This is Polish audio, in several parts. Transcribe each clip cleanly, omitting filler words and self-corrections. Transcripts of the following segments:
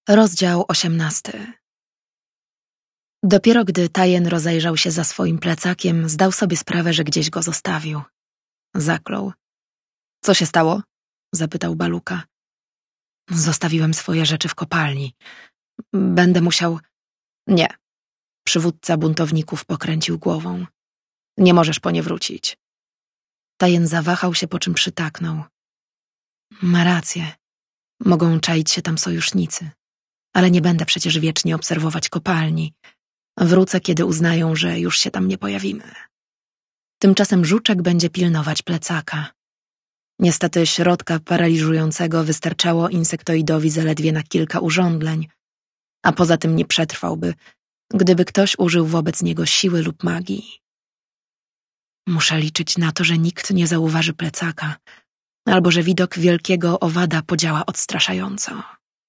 Rozdział 18. Dopiero gdy Tajen rozejrzał się za swoim plecakiem, zdał sobie sprawę, że gdzieś go zostawił. Zaklął. Co się stało? Zapytał Baluka. Zostawiłem swoje rzeczy w kopalni. Będę musiał... Nie. Przywódca buntowników pokręcił głową. Nie możesz po nie wrócić. Tajen zawahał się, po czym przytaknął. Ma rację. Mogą czaić się tam sojusznicy. Ale nie będę przecież wiecznie obserwować kopalni. Wrócę, kiedy uznają, że już się tam nie pojawimy. Tymczasem Żuczek będzie pilnować plecaka. Niestety środka paraliżującego wystarczało insektoidowi zaledwie na kilka urządleń, a poza tym nie przetrwałby, gdyby ktoś użył wobec niego siły lub magii. Muszę liczyć na to, że nikt nie zauważy plecaka, albo że widok wielkiego owada podziała odstraszająco.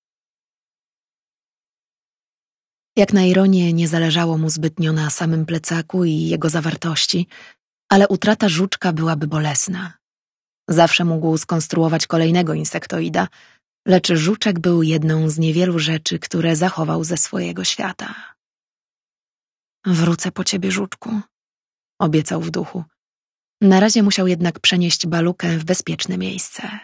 Jak na ironię nie zależało mu zbytnio na samym plecaku i jego zawartości, ale utrata Żuczka byłaby bolesna. Zawsze mógł skonstruować kolejnego insektoida, lecz Żuczek był jedną z niewielu rzeczy, które zachował ze swojego świata. Wrócę po ciebie, Żuczku, obiecał w duchu. Na razie musiał jednak przenieść Balukę w bezpieczne miejsce.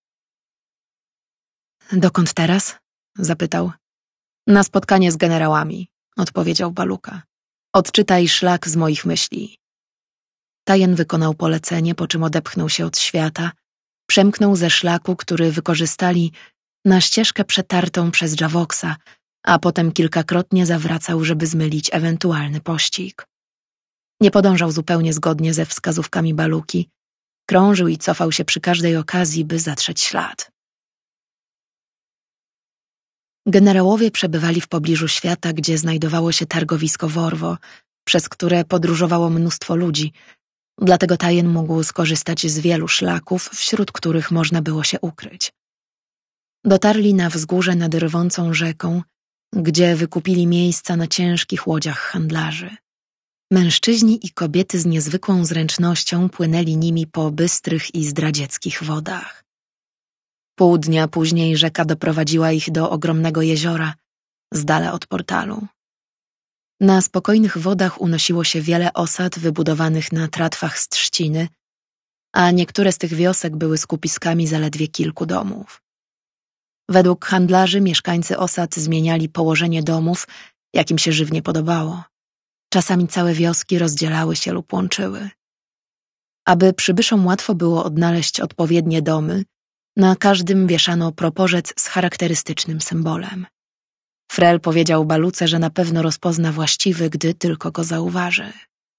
Dokąd teraz? Zapytał. Na spotkanie z generałami, odpowiedział Baluka. Odczytaj szlak z moich myśli. Tajen wykonał polecenie, po czym odepchnął się od świata, przemknął ze szlaku, który wykorzystali, na ścieżkę przetartą przez Javoxa, a potem kilkakrotnie zawracał, żeby zmylić ewentualny pościg. Nie podążał zupełnie zgodnie ze wskazówkami Baluki, krążył i cofał się przy każdej okazji, by zatrzeć ślad. Generałowie przebywali w pobliżu świata, gdzie znajdowało się targowisko Worwo, przez które podróżowało mnóstwo ludzi, dlatego Tajen mógł skorzystać z wielu szlaków, wśród których można było się ukryć. Dotarli na wzgórze nad rwącą rzeką, gdzie wykupili miejsca na ciężkich łodziach handlarzy. Mężczyźni i kobiety z niezwykłą zręcznością płynęli nimi po bystrych i zdradzieckich wodach. Pół dnia później rzeka doprowadziła ich do ogromnego jeziora, z dala od portalu. Na spokojnych wodach unosiło się wiele osad wybudowanych na tratwach z trzciny, a niektóre z tych wiosek były skupiskami zaledwie kilku domów. Według handlarzy mieszkańcy osad zmieniali położenie domów, jak im się żywnie podobało. Czasami całe wioski rozdzielały się lub łączyły. Aby przybyszom łatwo było odnaleźć odpowiednie domy, na każdym wieszano proporzec z charakterystycznym symbolem. Frel powiedział Baluce, że na pewno rozpozna właściwy, gdy tylko go zauważy.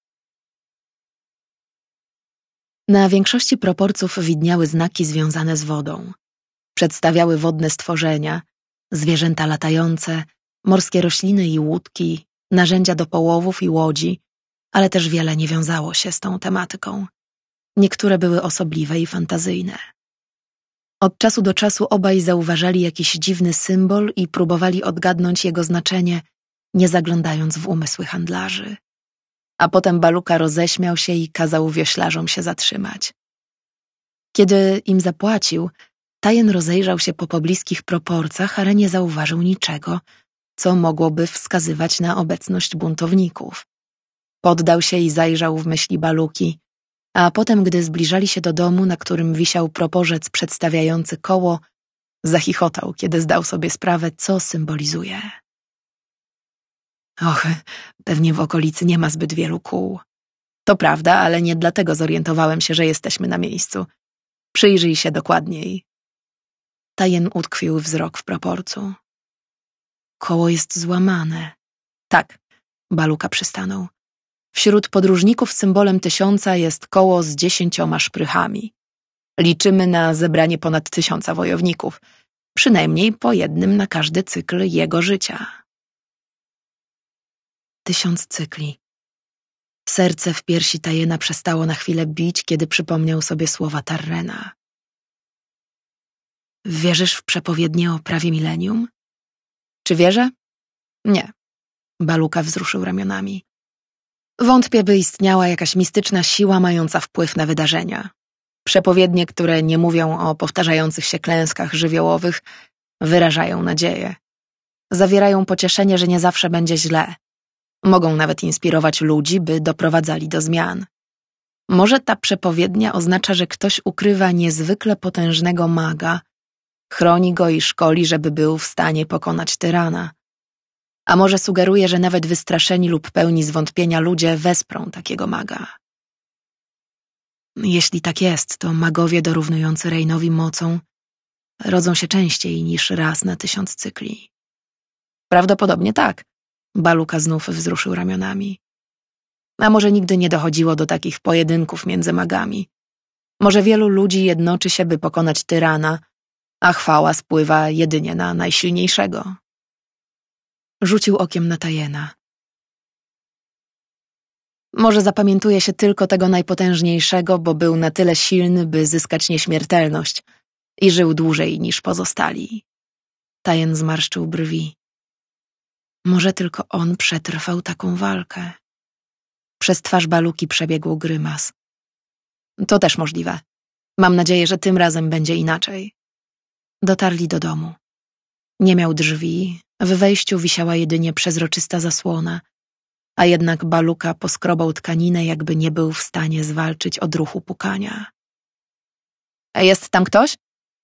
Na większości proporców widniały znaki związane z wodą. Przedstawiały wodne stworzenia, zwierzęta latające, morskie rośliny i łódki, narzędzia do połowów i łodzi, ale też wiele nie wiązało się z tą tematyką. Niektóre były osobliwe i fantazyjne. Od czasu do czasu obaj zauważali jakiś dziwny symbol i próbowali odgadnąć jego znaczenie, nie zaglądając w umysły handlarzy. A potem Baluka roześmiał się i kazał wioślarzom się zatrzymać. Kiedy im zapłacił, Tajen rozejrzał się po pobliskich proporcjach, ale nie zauważył niczego, co mogłoby wskazywać na obecność buntowników. Poddał się i zajrzał w myśli Baluki, a potem, gdy zbliżali się do domu, na którym wisiał proporzec przedstawiający koło, zachichotał, kiedy zdał sobie sprawę, co symbolizuje. Och, pewnie w okolicy nie ma zbyt wielu kół. To prawda, ale nie dlatego zorientowałem się, że jesteśmy na miejscu. Przyjrzyj się dokładniej. Tajen utkwił wzrok w proporcu. Koło jest złamane. Tak, Baluka przystanął. Wśród podróżników symbolem 1000 jest koło z 10 szprychami. Liczymy na zebranie ponad 1000 wojowników, przynajmniej po jednym na każdy cykl jego życia. 1000 cykli. Serce w piersi Tajena przestało na chwilę bić, kiedy przypomniał sobie słowa Tarrena. Wierzysz w przepowiednie o prawie milenium? Czy wierzę? Nie. Baluka wzruszył ramionami. Wątpię, by istniała jakaś mistyczna siła mająca wpływ na wydarzenia. Przepowiednie, które nie mówią o powtarzających się klęskach żywiołowych, wyrażają nadzieję. Zawierają pocieszenie, że nie zawsze będzie źle. Mogą nawet inspirować ludzi, by doprowadzali do zmian. Może ta przepowiednia oznacza, że ktoś ukrywa niezwykle potężnego maga, chroni go i szkoli, żeby był w stanie pokonać tyrana. A może sugeruje, że nawet wystraszeni lub pełni zwątpienia ludzie wesprą takiego maga. Jeśli tak jest, to magowie dorównujący Reynowi mocą rodzą się częściej niż raz na 1000 cykli. Prawdopodobnie tak. Baluka znów wzruszył ramionami. A może nigdy nie dochodziło do takich pojedynków między magami. Może wielu ludzi jednoczy się, by pokonać tyrana, a chwała spływa jedynie na najsilniejszego. Rzucił okiem na Tyena. Może zapamiętuje się tylko tego najpotężniejszego, bo był na tyle silny, by zyskać nieśmiertelność i żył dłużej niż pozostali. Tyen zmarszczył brwi. Może tylko on przetrwał taką walkę. Przez twarz Baluki przebiegł grymas. To też możliwe. Mam nadzieję, że tym razem będzie inaczej. Dotarli do domu. Nie miał drzwi, w wejściu wisiała jedynie przezroczysta zasłona, a jednak Baluka poskrobał tkaninę, jakby nie był w stanie zwalczyć odruchu pukania. Jest tam ktoś?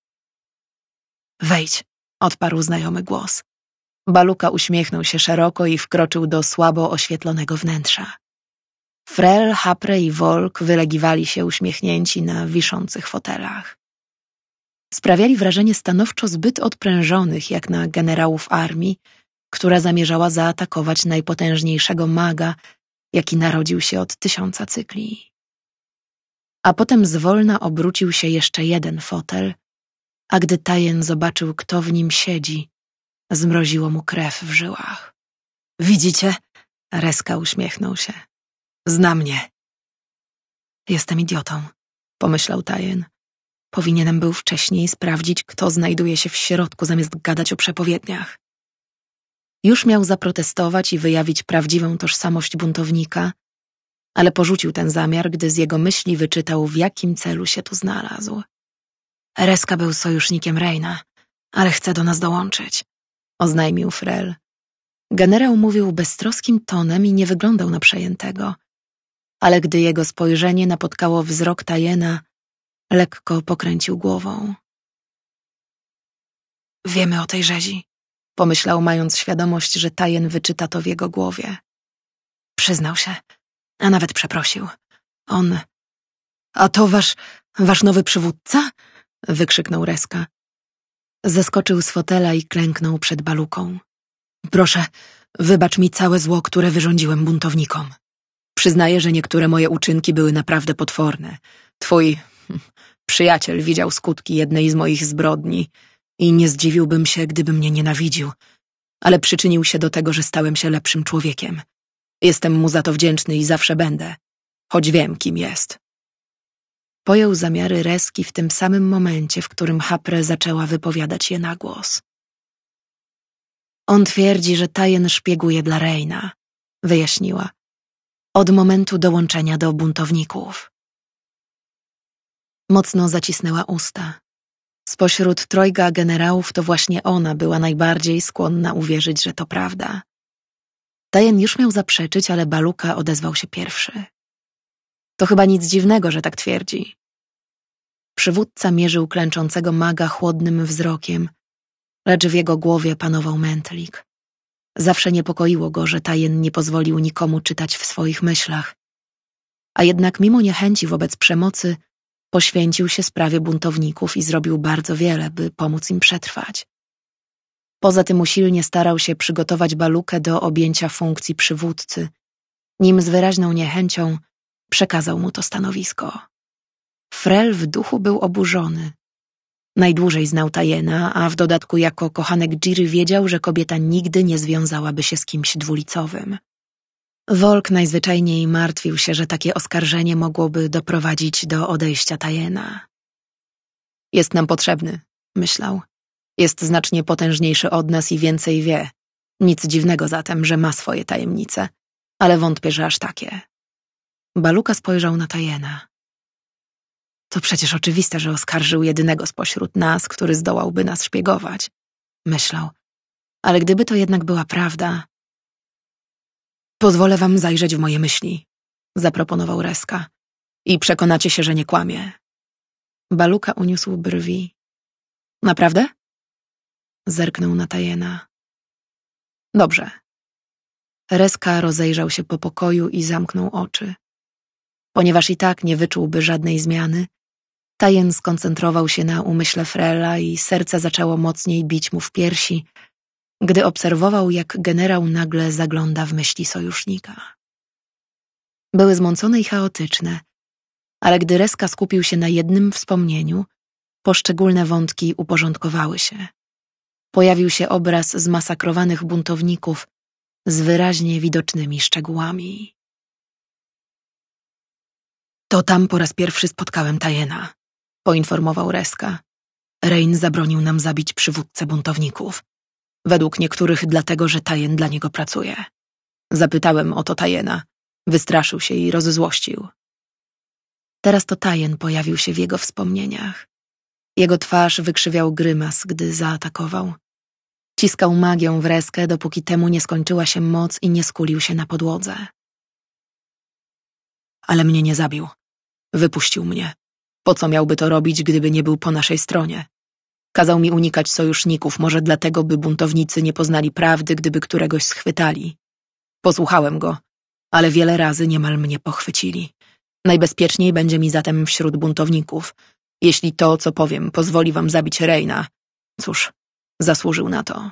Wejdź, odparł znajomy głos. Baluka uśmiechnął się szeroko i wkroczył do słabo oświetlonego wnętrza. Frel, Hapre i Volk wylegiwali się uśmiechnięci na wiszących fotelach. Sprawiali wrażenie stanowczo zbyt odprężonych, jak na generałów armii, która zamierzała zaatakować najpotężniejszego maga, jaki narodził się od 1000 cykli. A potem zwolna obrócił się jeszcze jeden fotel, a gdy Tyen zobaczył, kto w nim siedzi, zmroziło mu krew w żyłach. Widzicie? Reska uśmiechnął się. Zna mnie. Jestem idiotą, pomyślał Tyen. Powinienem był wcześniej sprawdzić, kto znajduje się w środku, zamiast gadać o przepowiedniach. Już miał zaprotestować i wyjawić prawdziwą tożsamość buntownika, ale porzucił ten zamiar, gdy z jego myśli wyczytał, w jakim celu się tu znalazł. Reska był sojusznikiem Reyna, ale chce do nas dołączyć, oznajmił Frel. Generał mówił beztroskim tonem i nie wyglądał na przejętego, ale gdy jego spojrzenie napotkało wzrok Tyena, lekko pokręcił głową. Wiemy o tej rzezi, pomyślał, mając świadomość, że Tyen wyczyta to w jego głowie. Przyznał się, a nawet przeprosił. On... A to wasz nowy przywódca? Wykrzyknął Reska. Zeskoczył z fotela i klęknął przed Baluką. Proszę, wybacz mi całe zło, które wyrządziłem buntownikom. Przyznaję, że niektóre moje uczynki były naprawdę potworne. Twój przyjaciel widział skutki jednej z moich zbrodni i nie zdziwiłbym się, gdyby mnie nienawidził, ale przyczynił się do tego, że stałem się lepszym człowiekiem. Jestem mu za to wdzięczny i zawsze będę, choć wiem, kim jest. Pojął zamiary Reski w tym samym momencie, w którym Hapre zaczęła wypowiadać je na głos. On twierdzi, że Tyen szpieguje dla Reyna, wyjaśniła. Od momentu dołączenia do buntowników. Mocno zacisnęła usta. Spośród trojga generałów to właśnie ona była najbardziej skłonna uwierzyć, że to prawda. Tyen już miał zaprzeczyć, ale Baluka odezwał się pierwszy. To chyba nic dziwnego, że tak twierdzi. Przywódca mierzył klęczącego maga chłodnym wzrokiem, lecz w jego głowie panował mętlik. Zawsze niepokoiło go, że Tyen nie pozwolił nikomu czytać w swoich myślach. A jednak mimo niechęci wobec przemocy poświęcił się sprawie buntowników i zrobił bardzo wiele, by pomóc im przetrwać. Poza tym usilnie starał się przygotować Balukę do objęcia funkcji przywódcy, nim z wyraźną niechęcią przekazał mu to stanowisko. Frel w duchu był oburzony. Najdłużej znał Tyena, a w dodatku jako kochanek Jiry wiedział, że kobieta nigdy nie związałaby się z kimś dwulicowym. Volk najzwyczajniej martwił się, że takie oskarżenie mogłoby doprowadzić do odejścia Tyena. Jest nam potrzebny, myślał. Jest znacznie potężniejszy od nas i więcej wie. Nic dziwnego zatem, że ma swoje tajemnice, ale wątpię, że aż takie. Baluka spojrzał na Tyena. To przecież oczywiste, że oskarżył jedynego spośród nas, który zdołałby nas szpiegować, myślał. Ale gdyby to jednak była prawda... Pozwolę wam zajrzeć w moje myśli, zaproponował Reska. I przekonacie się, że nie kłamie. Baluka uniósł brwi. Naprawdę? Zerknął na Tayena. Dobrze. Reska rozejrzał się po pokoju i zamknął oczy. Ponieważ i tak nie wyczułby żadnej zmiany, Tayen skoncentrował się na umyśle Frela i serce zaczęło mocniej bić mu w piersi, gdy obserwował, jak generał nagle zagląda w myśli sojusznika. Były zmącone i chaotyczne, ale gdy Reska skupił się na jednym wspomnieniu, poszczególne wątki uporządkowały się. Pojawił się obraz zmasakrowanych buntowników z wyraźnie widocznymi szczegółami. To tam po raz pierwszy spotkałem Tayena, poinformował Reska. Rain zabronił nam zabić przywódcę buntowników. Według niektórych dlatego, że Tayen dla niego pracuje. Zapytałem o to Tayena. Wystraszył się i rozzłościł. Teraz to Tayen pojawił się w jego wspomnieniach. Jego twarz wykrzywiał grymas, gdy zaatakował. Ciskał magią w Reskę, dopóki temu nie skończyła się moc i nie skulił się na podłodze. Ale mnie nie zabił. Wypuścił mnie. Po co miałby to robić, gdyby nie był po naszej stronie? Kazał mi unikać sojuszników, może dlatego, by buntownicy nie poznali prawdy, gdyby któregoś schwytali. Posłuchałem go, ale wiele razy niemal mnie pochwycili. Najbezpieczniej będzie mi zatem wśród buntowników. Jeśli to, co powiem, pozwoli wam zabić Raina, cóż, zasłużył na to.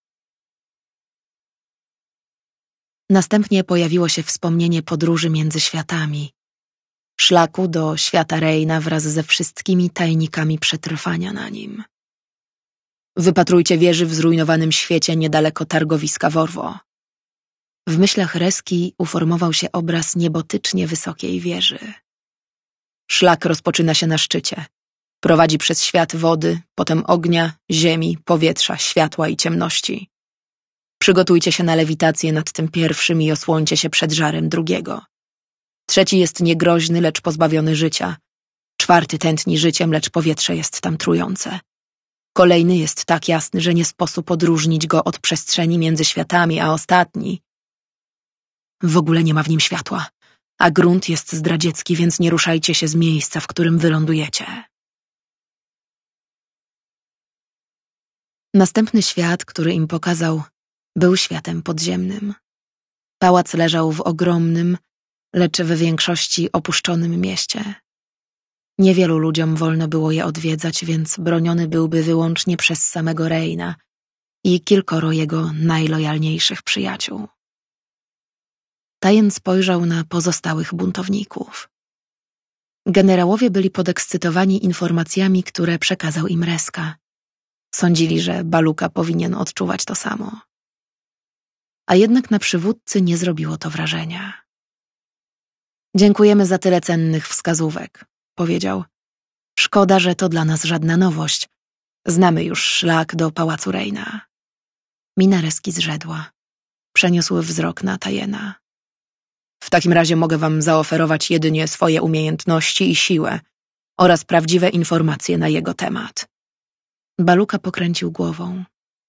Następnie pojawiło się wspomnienie podróży między światami. Szlaku do świata Raina wraz ze wszystkimi tajnikami przetrwania na nim. Wypatrujcie wieży w zrujnowanym świecie niedaleko targowiska Worwo. W myślach Reski uformował się obraz niebotycznie wysokiej wieży. Szlak rozpoczyna się na szczycie. Prowadzi przez świat wody, potem ognia, ziemi, powietrza, światła i ciemności. Przygotujcie się na lewitację nad tym pierwszym i osłońcie się przed żarem drugiego. Trzeci jest niegroźny, lecz pozbawiony życia. Czwarty tętni życiem, lecz powietrze jest tam trujące. Kolejny jest tak jasny, że nie sposób odróżnić go od przestrzeni między światami, a ostatni... W ogóle nie ma w nim światła, a grunt jest zdradziecki, więc nie ruszajcie się z miejsca, w którym wylądujecie. Następny świat, który im pokazał, był światem podziemnym. Pałac leżał w ogromnym, lecz w większości opuszczonym mieście. Niewielu ludziom wolno było je odwiedzać, więc broniony byłby wyłącznie przez samego Raina i kilkoro jego najlojalniejszych przyjaciół. Tayen spojrzał na pozostałych buntowników. Generałowie byli podekscytowani informacjami, które przekazał im Reska. Sądzili, że Baluka powinien odczuwać to samo. A jednak na przywódcy nie zrobiło to wrażenia. Dziękujemy za tyle cennych wskazówek, powiedział. Szkoda, że to dla nas żadna nowość. Znamy już szlak do pałacu Raina. Mina Reski zrzedła. Przeniósł wzrok na Tayena. W takim razie mogę wam zaoferować jedynie swoje umiejętności i siłę oraz prawdziwe informacje na jego temat. Baluka pokręcił głową.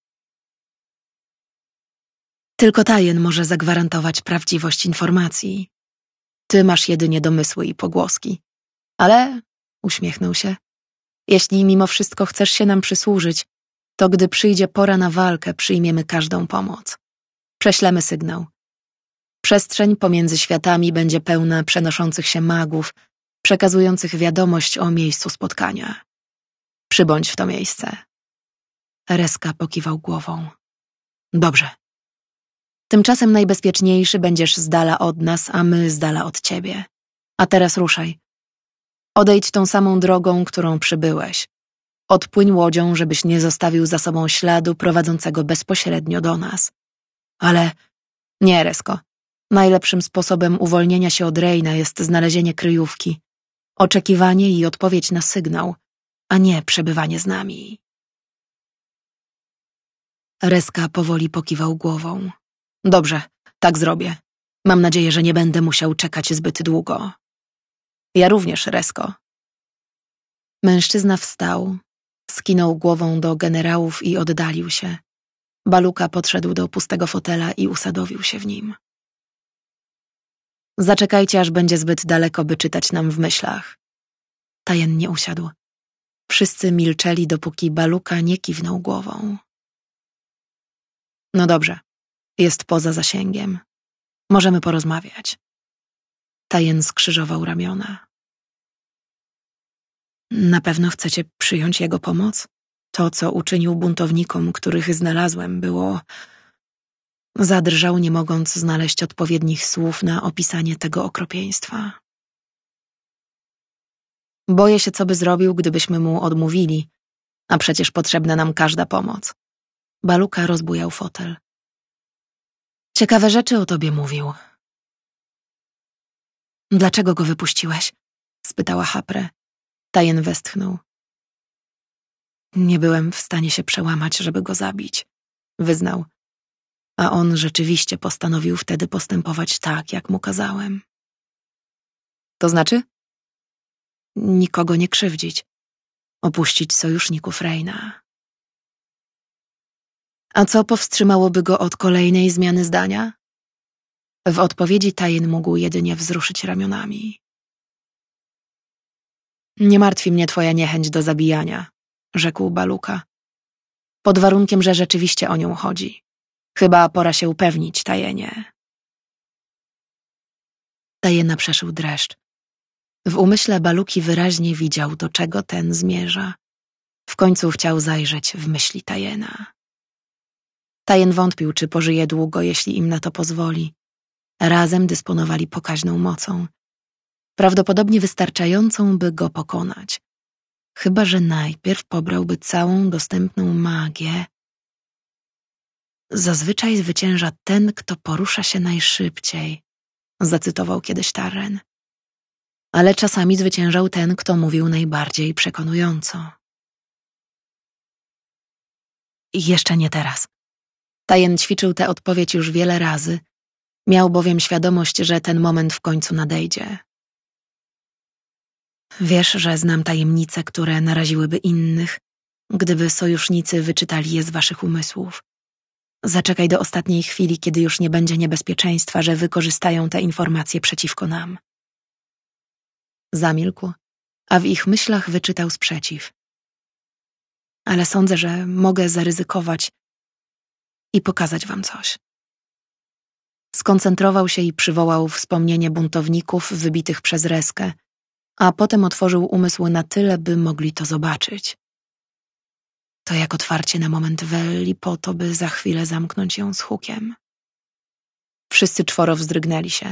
Tylko Tayen może zagwarantować prawdziwość informacji. Ty masz jedynie domysły i pogłoski. Ale, uśmiechnął się, jeśli mimo wszystko chcesz się nam przysłużyć, to gdy przyjdzie pora na walkę, przyjmiemy każdą pomoc. Prześlemy sygnał. Przestrzeń pomiędzy światami będzie pełna przenoszących się magów, przekazujących wiadomość o miejscu spotkania. Przybądź w to miejsce. Reska pokiwał głową. Dobrze. Tymczasem najbezpieczniejszy będziesz z dala od nas, a my z dala od ciebie. A teraz ruszaj. Odejdź tą samą drogą, którą przybyłeś. Odpłyń łodzią, żebyś nie zostawił za sobą śladu prowadzącego bezpośrednio do nas. Ale nie, Resko. Najlepszym sposobem uwolnienia się od Raina jest znalezienie kryjówki, oczekiwanie i odpowiedź na sygnał, a nie przebywanie z nami. Reska powoli pokiwał głową. Dobrze, tak zrobię. Mam nadzieję, że nie będę musiał czekać zbyt długo. Ja również, Resko. Mężczyzna wstał, skinął głową do generałów i oddalił się. Baluka podszedł do pustego fotela i usadowił się w nim. Zaczekajcie, aż będzie zbyt daleko, by czytać nam w myślach. Tajen nie usiadł. Wszyscy milczeli, dopóki Baluka nie kiwnął głową. No dobrze, jest poza zasięgiem. Możemy porozmawiać. Tajen skrzyżował ramiona. Na pewno chcecie przyjąć jego pomoc? To, co uczynił buntownikom, których znalazłem, było... Zadrżał, nie mogąc znaleźć odpowiednich słów na opisanie tego okropieństwa. Boję się, co by zrobił, gdybyśmy mu odmówili, a przecież potrzebna nam każda pomoc. Baluka rozbujał fotel. Ciekawe rzeczy o tobie mówił. Dlaczego go wypuściłeś? Spytała Hapre. Tajen westchnął. Nie byłem w stanie się przełamać, żeby go zabić, wyznał. A on rzeczywiście postanowił wtedy postępować tak, jak mu kazałem. To znaczy? Nikogo nie krzywdzić. Opuścić sojuszników Reyna. A co powstrzymałoby go od kolejnej zmiany zdania? W odpowiedzi Tajen mógł jedynie wzruszyć ramionami. Nie martwi mnie twoja niechęć do zabijania, rzekł Baluka. Pod warunkiem, że rzeczywiście o nią chodzi. Chyba pora się upewnić, Tajenie. Tajena przeszył dreszcz. W umyśle Baluki wyraźnie widział, do czego ten zmierza. W końcu chciał zajrzeć w myśli Tajena. Tajen wątpił, czy pożyje długo, jeśli im na to pozwoli. Razem dysponowali pokaźną mocą. Prawdopodobnie wystarczającą, by go pokonać. Chyba że najpierw pobrałby całą dostępną magię. Zazwyczaj zwycięża ten, kto porusza się najszybciej, zacytował kiedyś Tarren. Ale czasami zwyciężał ten, kto mówił najbardziej przekonująco. I jeszcze nie teraz. Tajen ćwiczył tę odpowiedź już wiele razy, miał bowiem świadomość, że ten moment w końcu nadejdzie. Wiesz, że znam tajemnice, które naraziłyby innych, gdyby sojusznicy wyczytali je z waszych umysłów. Zaczekaj do ostatniej chwili, kiedy już nie będzie niebezpieczeństwa, że wykorzystają te informacje przeciwko nam. Zamilkł, a w ich myślach wyczytał sprzeciw. Ale sądzę, że mogę zaryzykować i pokazać wam coś. Skoncentrował się i przywołał wspomnienie buntowników wybitych przez Reskę, a potem otworzył umysł na tyle, by mogli to zobaczyć. To jak otwarcie na moment Welli po to, by za chwilę zamknąć ją z hukiem. Wszyscy czworo wzdrygnęli się.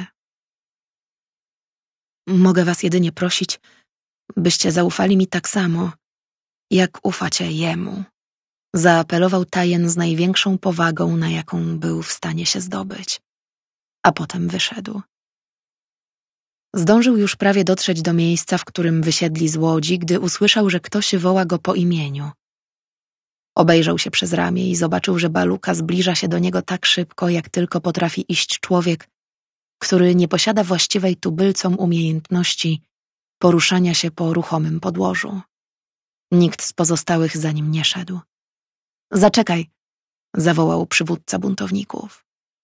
Mogę was jedynie prosić, byście zaufali mi tak samo, jak ufacie jemu. Zaapelował Tajen z największą powagą, na jaką był w stanie się zdobyć. A potem wyszedł. Zdążył już prawie dotrzeć do miejsca, w którym wysiedli z łodzi, gdy usłyszał, że ktoś woła go po imieniu. Obejrzał się przez ramię i zobaczył, że Baluka zbliża się do niego tak szybko, jak tylko potrafi iść człowiek, który nie posiada właściwej tubylcom umiejętności poruszania się po ruchomym podłożu. Nikt z pozostałych za nim nie szedł. Zaczekaj, zawołał przywódca buntowników.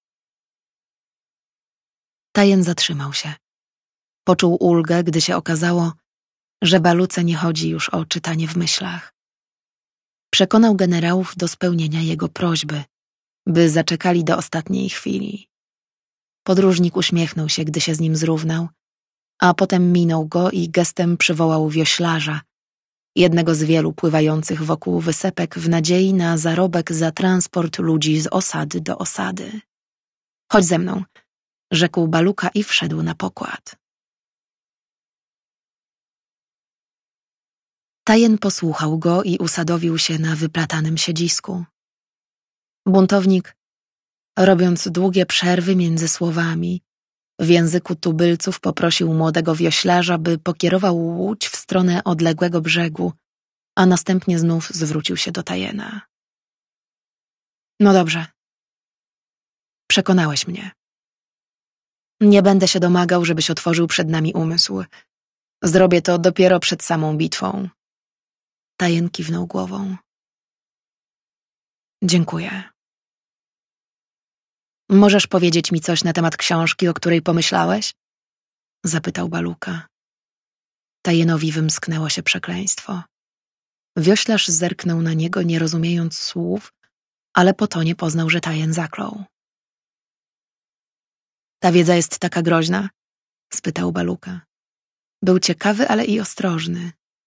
Tajen zatrzymał się. Poczuł ulgę, gdy się okazało, że Baluce nie chodzi już o czytanie w myślach. Przekonał generałów do spełnienia jego prośby, by zaczekali do ostatniej chwili. Podróżnik uśmiechnął się, gdy się z nim zrównał, a potem minął go i gestem przywołał wioślarza, jednego z wielu pływających wokół wysepek w nadziei na zarobek za transport ludzi z osady do osady. Chodź ze mną, rzekł Baluka i wszedł na pokład. Tajen posłuchał go i usadowił się na wyplatanym siedzisku. Buntownik, robiąc długie przerwy między słowami, w języku tubylców poprosił młodego wioślarza, by pokierował łódź w stronę odległego brzegu, a następnie znów zwrócił się do Tajena. No dobrze. Przekonałeś mnie. Nie będę się domagał, żebyś otworzył przed nami umysł. Zrobię to dopiero przed samą bitwą. Tajen kiwnął głową. Dziękuję. Możesz powiedzieć mi coś na temat książki, o której pomyślałeś? Zapytał Baluka. Tajenowi wymsknęło się przekleństwo. Wioślarz zerknął na niego, nie rozumiejąc słów, ale po tonie poznał, że Tajen zaklął. Ta wiedza jest taka groźna? Spytał Baluka. Był ciekawy, ale i ostrożny.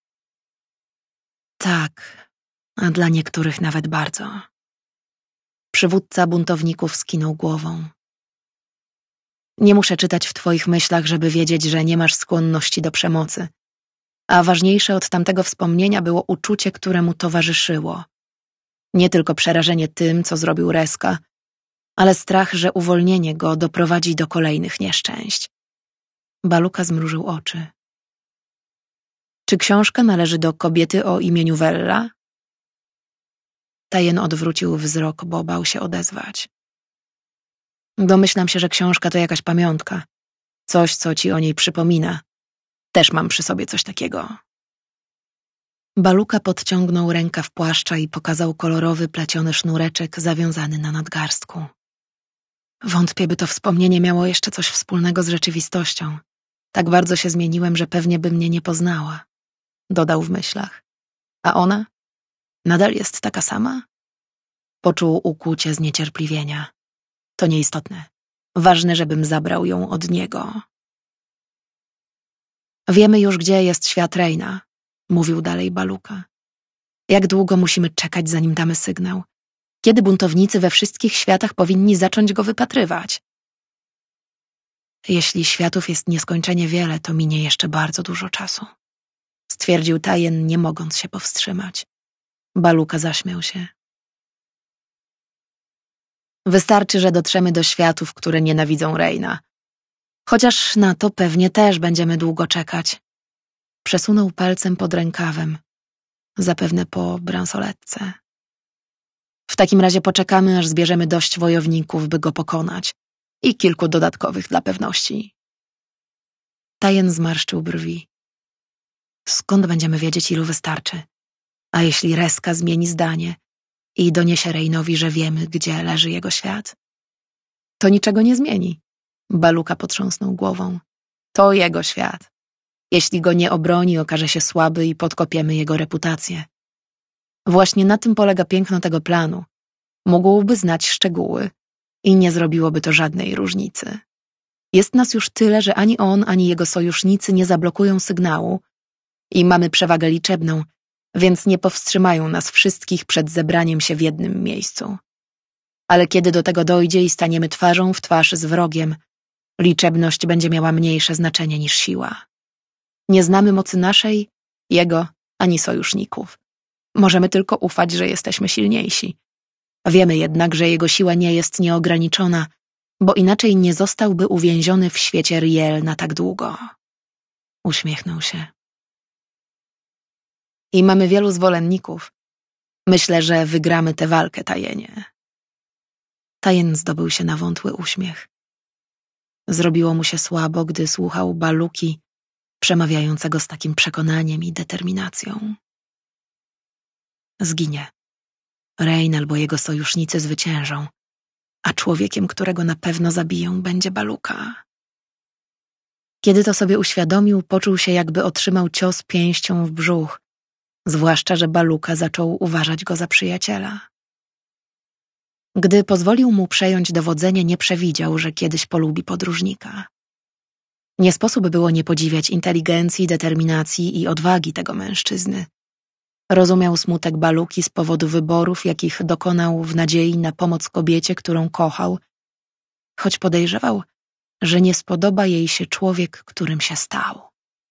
Tak, a dla niektórych nawet bardzo. Przywódca buntowników skinął głową. Nie muszę czytać w twoich myślach, żeby wiedzieć, że nie masz skłonności do przemocy. A ważniejsze od tamtego wspomnienia było uczucie, które mu towarzyszyło. Nie tylko przerażenie tym, co zrobił Reska, ale strach, że uwolnienie go doprowadzi do kolejnych nieszczęść. Baluka zmrużył oczy. Czy książka należy do kobiety o imieniu Wella? Tajen odwrócił wzrok, bo bał się odezwać. Domyślam się, że książka to jakaś pamiątka. Coś, co ci o niej przypomina. Też mam przy sobie coś takiego. Baluka podciągnął rękaw płaszcza i pokazał kolorowy, pleciony sznureczek zawiązany na nadgarstku. Wątpię, by to wspomnienie miało jeszcze coś wspólnego z rzeczywistością. Tak bardzo się zmieniłem, że pewnie by mnie nie poznała. Dodał w myślach. A ona? Nadal jest taka sama? Poczuł ukłucie zniecierpliwienia. To nieistotne. Ważne, żebym zabrał ją od niego. Wiemy już, gdzie jest świat Reina, mówił dalej Baluka. Jak długo musimy czekać, zanim damy sygnał? Kiedy buntownicy we wszystkich światach powinni zacząć go wypatrywać? Jeśli światów jest nieskończenie wiele, to minie jeszcze bardzo dużo czasu. Stwierdził Tajen, nie mogąc się powstrzymać. Baluka zaśmiał się. Wystarczy, że dotrzemy do światów, które nienawidzą Reina. Chociaż na to pewnie też będziemy długo czekać. Przesunął palcem pod rękawem. Zapewne po bransoletce. W takim razie poczekamy, aż zbierzemy dość wojowników, by go pokonać. I kilku dodatkowych dla pewności. Tajen zmarszczył brwi. Skąd będziemy wiedzieć, ilu wystarczy? A jeśli Reska zmieni zdanie i doniesie Reinowi, że wiemy, gdzie leży jego świat? To niczego nie zmieni. Baluka potrząsnął głową. To jego świat. Jeśli go nie obroni, okaże się słaby i podkopiemy jego reputację. Właśnie na tym polega piękno tego planu. Mógłby znać szczegóły i nie zrobiłoby to żadnej różnicy. Jest nas już tyle, że ani on, ani jego sojusznicy nie zablokują sygnału i mamy przewagę liczebną, więc nie powstrzymają nas wszystkich przed zebraniem się w jednym miejscu. Ale kiedy do tego dojdzie i staniemy twarzą w twarz z wrogiem, liczebność będzie miała mniejsze znaczenie niż siła. Nie znamy mocy naszej, jego, ani sojuszników. Możemy tylko ufać, że jesteśmy silniejsi. Wiemy jednak, że jego siła nie jest nieograniczona, bo inaczej nie zostałby uwięziony w świecie Riel na tak długo. Uśmiechnął się. I mamy wielu zwolenników. Myślę, że wygramy tę walkę, Tajenie. Tajen zdobył się na wątły uśmiech. Zrobiło mu się słabo, gdy słuchał Baluki, przemawiającego z takim przekonaniem i determinacją. Zginie. Rein albo jego sojusznicy zwyciężą, a człowiekiem, którego na pewno zabiją, będzie Baluka. Kiedy to sobie uświadomił, poczuł się, jakby otrzymał cios pięścią w brzuch, zwłaszcza, że Baluka zaczął uważać go za przyjaciela. Gdy pozwolił mu przejąć dowodzenie, nie przewidział, że kiedyś polubi podróżnika. Nie sposób było nie podziwiać inteligencji, determinacji i odwagi tego mężczyzny. Rozumiał smutek Baluki z powodu wyborów, jakich dokonał w nadziei na pomoc kobiecie, którą kochał, choć podejrzewał, że nie spodoba jej się człowiek, którym się stał.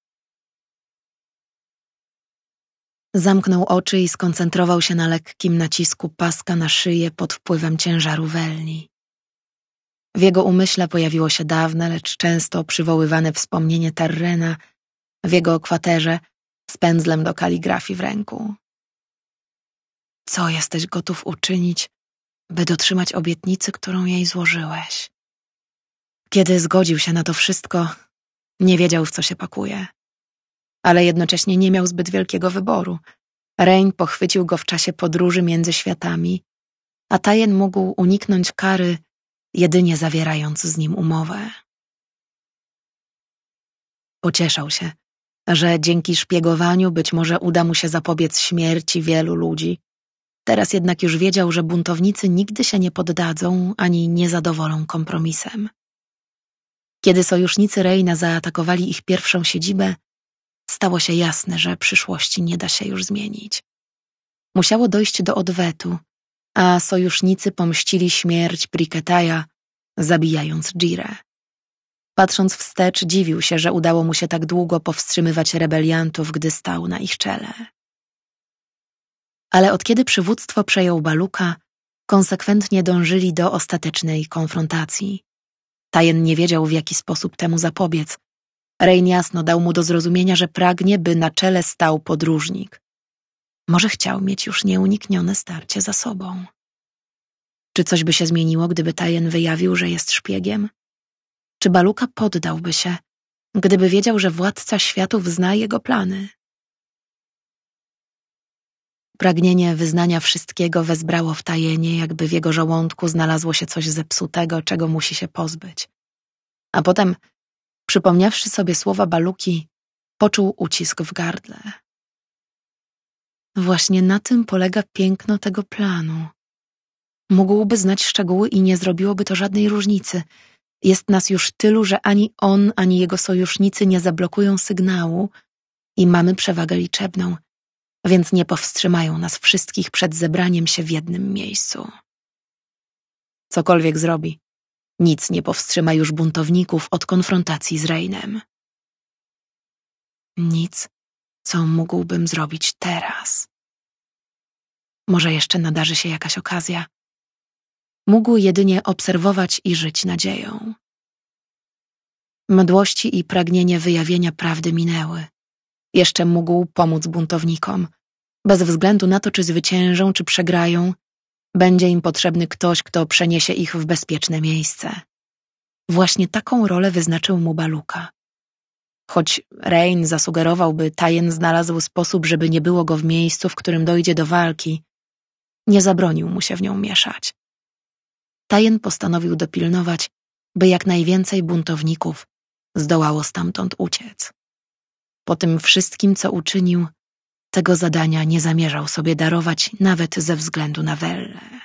Zamknął oczy i skoncentrował się na lekkim nacisku paska na szyję pod wpływem ciężaru Welli. W jego umyśle pojawiło się dawne, lecz często przywoływane wspomnienie Tarrena w jego kwaterze z pędzlem do kaligrafii w ręku. Co jesteś gotów uczynić, by dotrzymać obietnicy, którą jej złożyłeś? Kiedy zgodził się na to wszystko, nie wiedział, w co się pakuje. Ale jednocześnie nie miał zbyt wielkiego wyboru. Rein pochwycił go w czasie podróży między światami, a Tajen mógł uniknąć kary jedynie zawierając z nim umowę. Pocieszał się, że dzięki szpiegowaniu być może uda mu się zapobiec śmierci wielu ludzi. Teraz jednak już wiedział, że buntownicy nigdy się nie poddadzą ani nie zadowolą kompromisem. Kiedy sojusznicy Reyna zaatakowali ich pierwszą siedzibę, stało się jasne, że przyszłości nie da się już zmienić. Musiało dojść do odwetu, a sojusznicy pomścili śmierć Briquetaja, zabijając Jireh. Patrząc wstecz, dziwił się, że udało mu się tak długo powstrzymywać rebeliantów, gdy stał na ich czele. Ale od kiedy przywództwo przejął Baluka, konsekwentnie dążyli do ostatecznej konfrontacji. Tajen nie wiedział, w jaki sposób temu zapobiec. Reyn jasno dał mu do zrozumienia, że pragnie, by na czele stał podróżnik. Może chciał mieć już nieuniknione starcie za sobą. Czy coś by się zmieniło, gdyby Tajen wyjawił, że jest szpiegiem? Czy Baluka poddałby się, gdyby wiedział, że władca światów zna jego plany? Pragnienie wyznania wszystkiego wezbrało w Tajenie, jakby w jego żołądku znalazło się coś zepsutego, czego musi się pozbyć. A potem, przypomniawszy sobie słowa Baluki, poczuł ucisk w gardle. Właśnie na tym polega piękno tego planu. Mógłby znać szczegóły i nie zrobiłoby to żadnej różnicy. Jest nas już tylu, że ani on, ani jego sojusznicy nie zablokują sygnału i mamy przewagę liczebną, więc nie powstrzymają nas wszystkich przed zebraniem się w jednym miejscu. Cokolwiek zrobi, nic nie powstrzyma już buntowników od konfrontacji z Reynem. Nic, co mógłbym zrobić teraz. Może jeszcze nadarzy się jakaś okazja. Mógł jedynie obserwować i żyć nadzieją. Mdłości i pragnienie wyjawienia prawdy minęły. Jeszcze mógł pomóc buntownikom. Bez względu na to, czy zwyciężą, czy przegrają, będzie im potrzebny ktoś, kto przeniesie ich w bezpieczne miejsce. Właśnie taką rolę wyznaczył mu Baluka. Choć Reyn zasugerował, by Tajen znalazł sposób, żeby nie było go w miejscu, w którym dojdzie do walki, nie zabronił mu się w nią mieszać. Tajen postanowił dopilnować, by jak najwięcej buntowników zdołało stamtąd uciec. Po tym wszystkim, co uczynił, tego zadania nie zamierzał sobie darować nawet ze względu na Wellę.